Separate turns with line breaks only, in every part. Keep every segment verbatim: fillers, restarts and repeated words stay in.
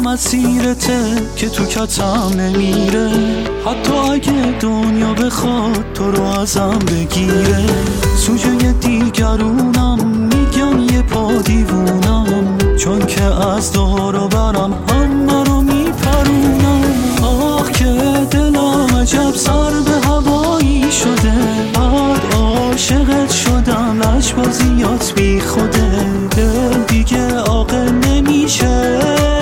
مسیرته که تو کتم نمیره، حتی اگه دنیا بخواد تو رو ازم بگیره. سوژه دیگرونم، میگم یه پا دیوونم، چون که از دار و برم همه رو میپرونم. آخ که دلم عجب سر به هوایی شده، بعد عاشقت شدم لجبازیات بی خوده. دل دیگه عاقل نمیشه،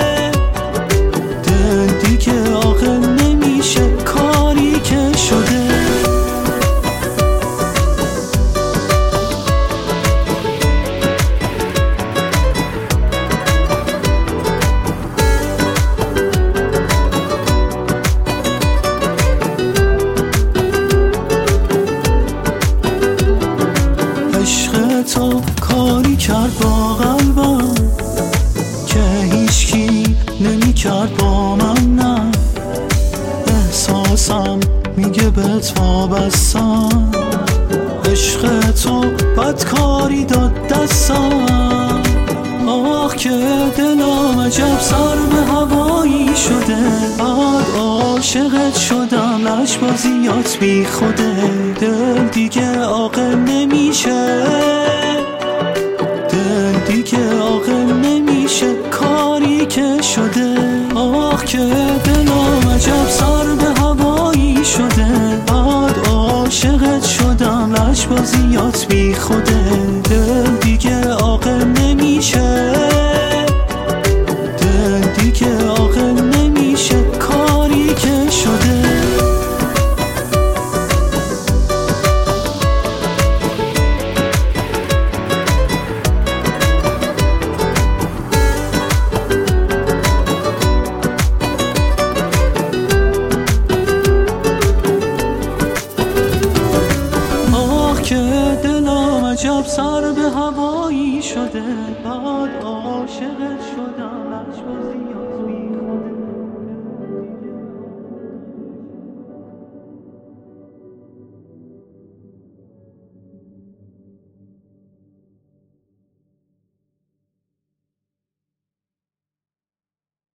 دل دیگه عاقل نمیشه، کاری که شده. عشق تو کاری کرد با قلبم که هیچکی نمی کرد با من، نه احساسم میگه به تا بستم. عشق تو بدکاری داد دستم. آخ که دلم عجب سر به هوایی شده، بعد عاشقت شدم لجبازیات بی خوده. دل دیگه عاقل نمیشه، دل دیگه عاقل نمیشه، کاری که شده. آخ که دلم عجب سر به هوایی شده، بعد عاشقت شدم لجبازیات بی خوده. دل دیگه عاقل نمیشه، دل دیگه عاقل نمیشه، کاری که شده. آخ که دلم عجب سر به هوایی شده، بعد